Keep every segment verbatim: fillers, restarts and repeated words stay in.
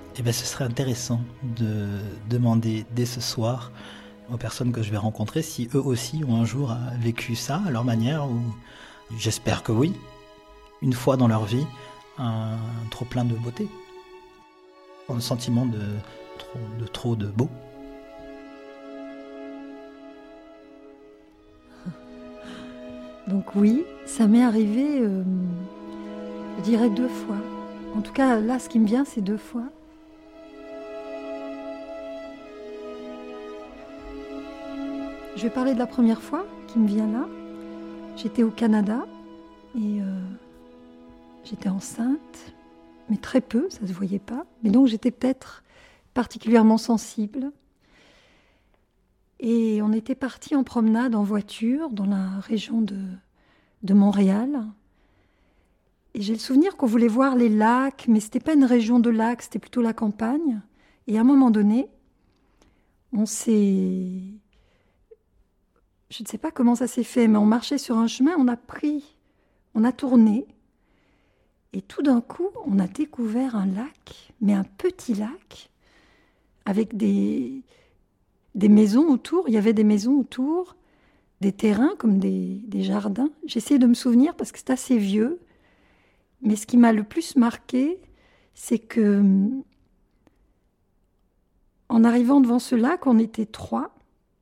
Eh bien, ce serait intéressant de demander dès ce soir aux personnes que je vais rencontrer si eux aussi ont un jour vécu ça à leur manière, ou j'espère que oui, une fois dans leur vie, un trop plein de beauté, un sentiment de trop de, trop de beau. Donc oui, ça m'est arrivé, euh, je dirais deux fois. En tout cas, là, ce qui me vient, c'est deux fois. Je vais parler de la première fois qui me vient là. J'étais au Canada et euh, j'étais enceinte, mais très peu, ça ne se voyait pas. Mais donc j'étais peut-être particulièrement sensible. Et on était partis en promenade en voiture dans la région de, de Montréal. Et j'ai le souvenir qu'on voulait voir les lacs, mais ce n'était pas une région de lacs, c'était plutôt la campagne. Et à un moment donné, on s'est... Je ne sais pas comment ça s'est fait, mais on marchait sur un chemin, on a pris, on a tourné. Et tout d'un coup, on a découvert un lac, mais un petit lac, avec des, des maisons autour. Il y avait des maisons autour, des terrains comme des, des jardins. J'essayais de me souvenir parce que c'est assez vieux. Mais ce qui m'a le plus marqué, c'est que en arrivant devant ce lac, on était trois.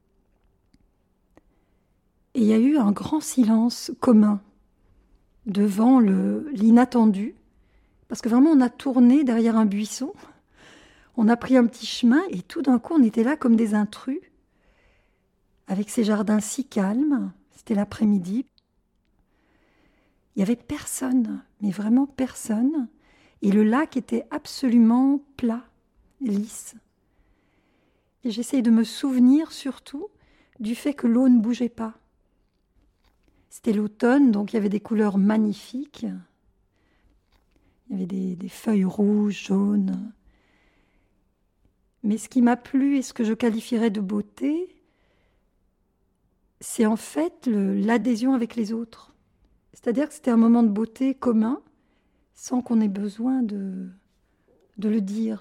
Et il y a eu un grand silence commun devant le, l'inattendu. Parce que vraiment, on a tourné derrière un buisson. On a pris un petit chemin et tout d'un coup, on était là comme des intrus. Avec ces jardins si calmes. C'était l'après-midi. Il n'y avait personne, mais vraiment personne. Et le lac était absolument plat, lisse. Et j'essaye de me souvenir surtout du fait que l'eau ne bougeait pas. C'était l'automne, donc il y avait des couleurs magnifiques. Il y avait des, des feuilles rouges, jaunes. Mais ce qui m'a plu et ce que je qualifierais de beauté, c'est en fait le, l'adhésion avec les autres. C'est-à-dire que c'était un moment de beauté commun, sans qu'on ait besoin de, de le dire.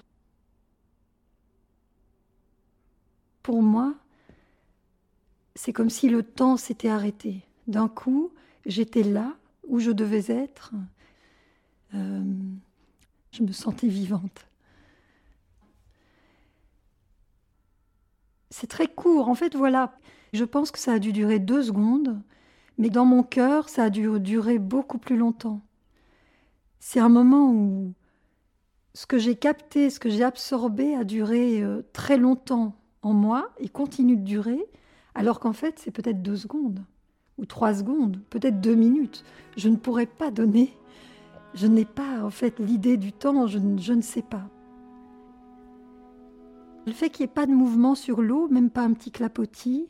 Pour moi, c'est comme si le temps s'était arrêté. D'un coup, j'étais là où je devais être. Euh, je me sentais vivante. C'est très court. En fait, voilà, je pense que ça a dû durer deux secondes, mais dans mon cœur, ça a dû durer beaucoup plus longtemps. C'est un moment où ce que j'ai capté, ce que j'ai absorbé a duré euh, très longtemps en moi et continue de durer, alors qu'en fait, c'est peut-être deux secondes. Ou trois secondes, peut-être deux minutes. Je ne pourrais pas donner. Je n'ai pas, en fait, l'idée du temps, je, je ne sais pas. Le fait qu'il n'y ait pas de mouvement sur l'eau, même pas un petit clapotis,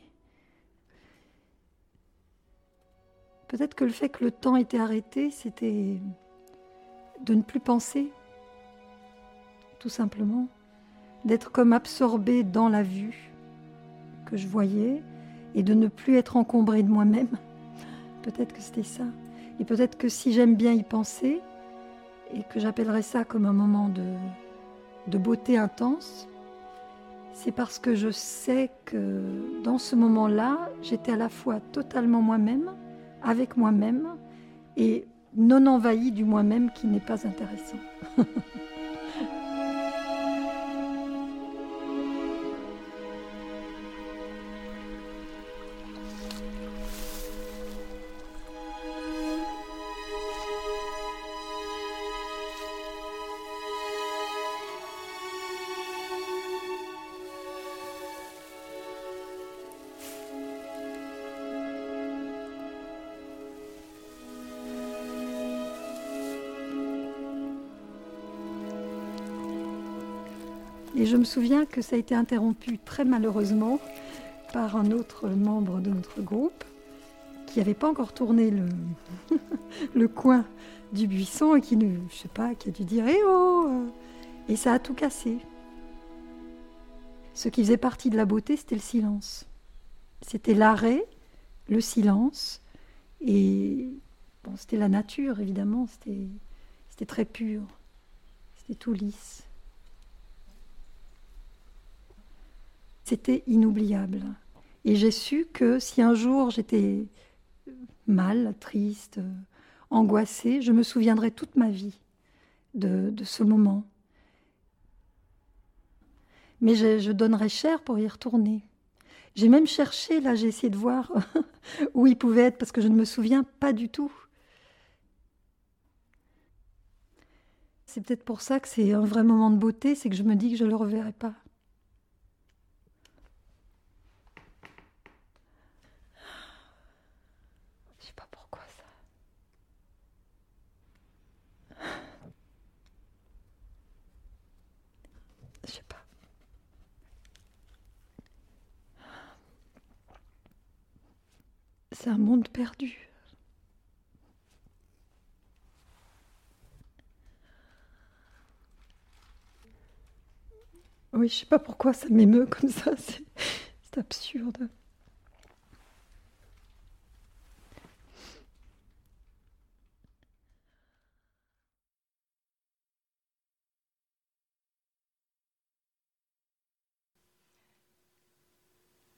peut-être que le fait que le temps était arrêté, c'était de ne plus penser, tout simplement. D'être comme absorbé dans la vue que je voyais, et de ne plus être encombrée de moi-même. Peut-être que c'était ça. Et peut-être que si j'aime bien y penser, et que j'appellerais ça comme un moment de, de beauté intense, c'est parce que je sais que dans ce moment-là, j'étais à la fois totalement moi-même, avec moi-même, et non envahie du moi-même qui n'est pas intéressant. Et je me souviens que ça a été interrompu très malheureusement par un autre membre de notre groupe qui n'avait pas encore tourné le, le coin du buisson et qui, ne, je sais pas, qui a dû dire « Eh oh !» Et ça a tout cassé. Ce qui faisait partie de la beauté, c'était le silence. C'était l'arrêt, le silence, et bon, c'était la nature, évidemment, c'était, c'était très pur, c'était tout lisse. C'était inoubliable. Et j'ai su que si un jour j'étais mal, triste, angoissée, je me souviendrai toute ma vie de, de ce moment. Mais je, je donnerais cher pour y retourner. J'ai même cherché, là, j'ai essayé de voir où il pouvait être, parce que je ne me souviens pas du tout. C'est peut-être pour ça que c'est un vrai moment de beauté, c'est que je me dis que je ne le reverrai pas. Je sais pas pourquoi ça. Je sais pas. C'est un monde perdu. Oui, je sais pas pourquoi ça m'émeut comme ça, c'est, c'est absurde.